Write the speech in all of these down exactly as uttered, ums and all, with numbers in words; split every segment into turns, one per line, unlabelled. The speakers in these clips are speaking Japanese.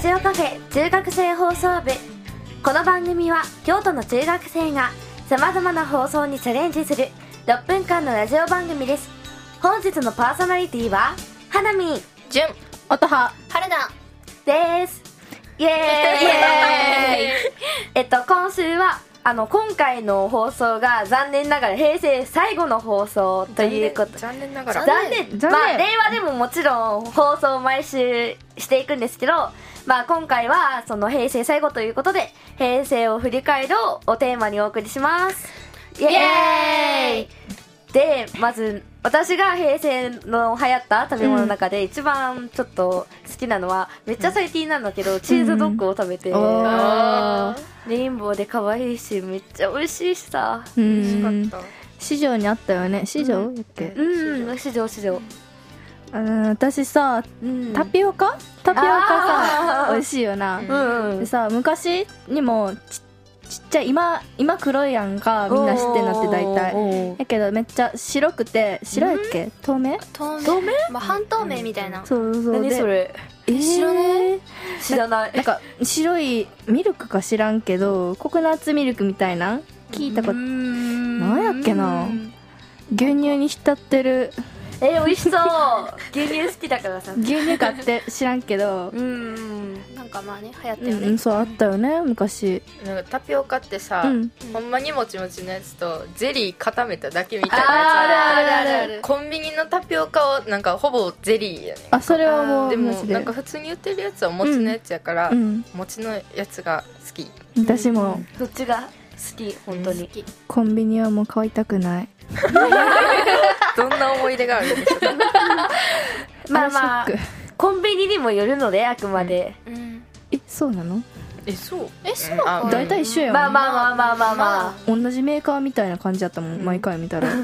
ジオカフェ中学生放送部。この番組は京都の中学生がさまざまな放送にチャレンジするろっぷんかんのラジオ番組です。本日のパーソナリティははなみん、
じゅん、
音羽、
春菜
です。イエーイえっと今週はあの今回の放送が残念ながら平成最後の放送ということ。
残念ながら
残念
残念
まあ令和でももちろん放送を毎週していくんですけど、まあ今回はその平成最後ということで平成を振り返るをテーマにお送りします。イエーイで、まず私が平成の流行った食べ物の中で一番ちょっと好きなのは、めっちゃ最近なんだけど、チーズドッグを食べて、
あ
レインボーで可愛いしめっちゃ美味しいしさ。
ーう
美味し
ん
かった。
市場にあったよね。市場、だっけ、
うん、市場市場。
あの私さ、
うん
タピオカタピオカ
あー
さ美味しいよな、
うんうん
でさ、昔にもちちっちゃい、今今黒いやんか、みんな知ってんのって大体
おー
やけどめっちゃ白くて、白やっけ、透明、
透明
透明
まあ、半透明みたいな。
そうそうで、
何それ
えー
知らない
知らない。
なんか白いミルクか知らんけど、ココナッツミルクみたいな聞いたこと、
な
なんやっけな、牛乳に浸ってる
えー、美味しそう牛乳好きだからさ。
牛乳買って知らんけど
うん
なんかまあね、流行ったよね。
うんうん、そうあったよね昔。
なんかタピオカってさ、
うん
ほんまにもちもちのやつとゼリー固めただけみたいなやつ
あ
ある
あるあるある。
コンビニのタピオカはなんかほぼゼリーやねん。
あ、それはもう
でも
マジで
なんか普通に売ってるやつは餅のやつやから、
うん、
餅のやつが好き。
私も
そっちが好き本当に。
コンビニはもう買いたくない。
どんな思い出があるんでしょうか。
まあまあ
あれショック。
コンビニにもよるので、あくまで。
うん。
え、そうなの？
え、そう
えそうか
あ
大体一緒やん、
まあまあまあまあまあまあ。
同じメーカーみたいな感じだったもん、毎回見たら。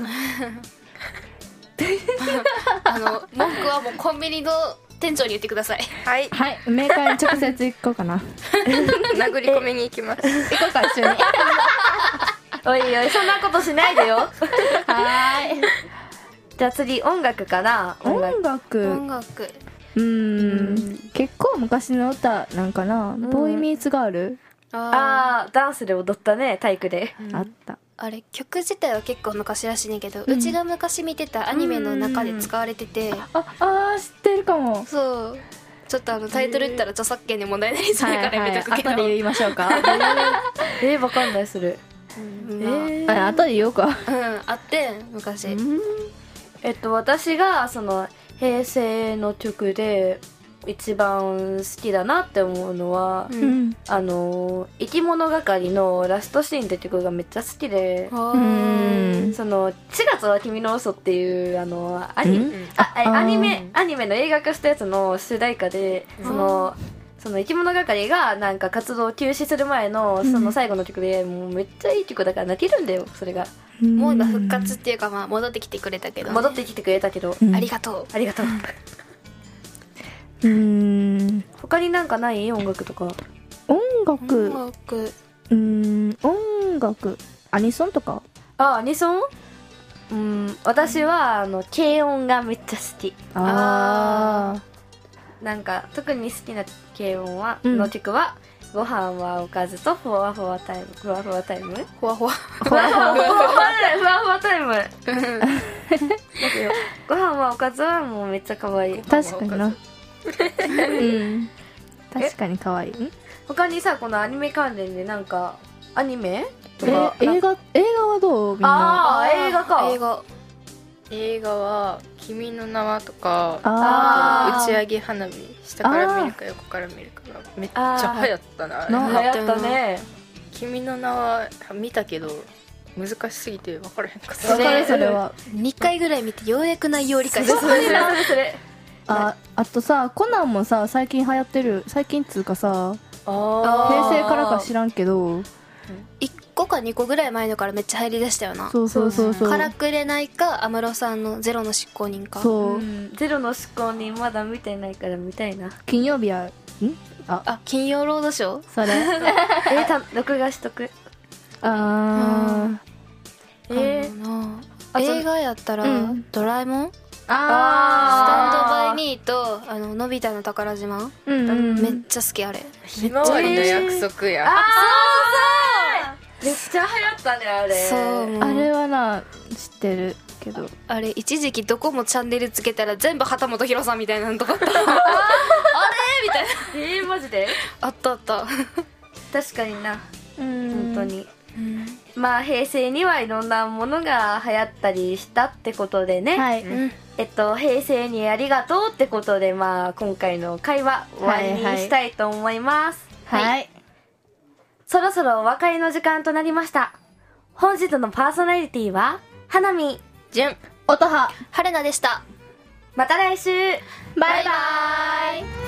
あの文句はもうコンビニの店長に言ってください。
はい、
はい、メーカーに直接行こうかな。
殴り込みに行きます。
行こうか、一緒に。
おいおい、そんなことしないでよ。
はーい。
じゃあ次音楽かな。音楽
音楽
音楽。
うーん、結構昔の歌なんかな、ボーイミーツガール、
あ
ああ、ダンスで踊ったね、体育で。
あった。
あ。あれ曲自体は結構昔らしいねんけど、うちが昔見てたアニメの中で使われてて、
あ、あー知ってるかも。
そうちょっとあのタイトル言ったら著作権に問題になりそうやからやめとくけど、
後で言いましょうか。
えー、わかんないする。
うんまあ
えー
あ、後で言おうか。
うんあってん昔、
えっと私がその平成の曲で一番好きだなって思うのは、
う
うんん。
あの生き物係のラストシーンって曲がめっちゃ好きで、
あ
う
ー
ん。
そのしがつは君の嘘っていうあのアニ
うん
ああ
あー
アニメアニメの映画化したやつの主題歌で、そのその生き物係がなんか活動を休止する前のその最後の曲で、もうめっちゃいい曲だから泣けるんだよ。それが
もう今復活っていうか、まあ、戻ってきてくれたけどね、
戻ってきてくれたけど、
うん
ありがとう。
ありがとう。
うーん。
他になんかない音楽とか。
音楽、
音楽
うーん、音楽、アニソンとか。
あ、アニソン？うん、私はあの軽音がめっちゃ好き。
あ
なんか特に好きな軽音は、
うん
の曲はご飯はおかずとふわふわタイム。ふわふわタイム？
ふわふわ
ふわふわふわふわふわタイム。だけどご飯はおかずはもうめっちゃ可愛い。
ー、確かにな。うん。確かに可愛い。
他にさ、このアニメ関連でなんかアニメと
え
か、
映画、映画はどうみんな。
あー映画か。
映画
映画は「君の名は」とか、
あ
あー
打ち上げ花火、下から見るか横から見るかがめっちゃ流行ったな。あれ
な
流行ったね。
君の名は見たけど難しすぎて分からへんかっ
あ。
た。
わかる、それは。
にかいぐらい見てようやく内容を理解した。
それそれそれ。
あ、あとさ、コナンもさ、最近流行ってる、最近っつうかさ、
あ
平成からか知らんけど、
いっこかにこぐらい前のからめっちゃ入りだしたよな。
そうそうそうそう。
からくれないか安室さんのゼロの執行人か。
そうう、
ん、ゼロの執行人まだ見てないから見たいな。
金曜日や、んあ、
あ、金曜ロードショー。
それ。
えー、た録画しとく。
あ
えー、
あのな
あと
映画やったら、
うん
ドラえもんタンドバイミーとあののび太の宝島、
うんうん
めっちゃ好きあれ。
ひまわりの約束や、
あーめっちゃ流行ったねあれ。
そうもう
あれはな知ってるけど、
あれ一時期どこもチャンネルつけたら全部畑本博さんみたいなのとかあったあれみたいな
えー、マジで
あったあった
確かにな
うん
本当に、まあ平成にはいろんなものが流行ったりしたってことでね、
はい、
えっと平成にありがとうってことで、まあ今回の会話終わりにしたいと思います。
はい、はい
そろそろお別れの時間となりました。本日のパーソナリティは花見、
じゅん
音羽
春菜でした。
また来週。
バイバイ。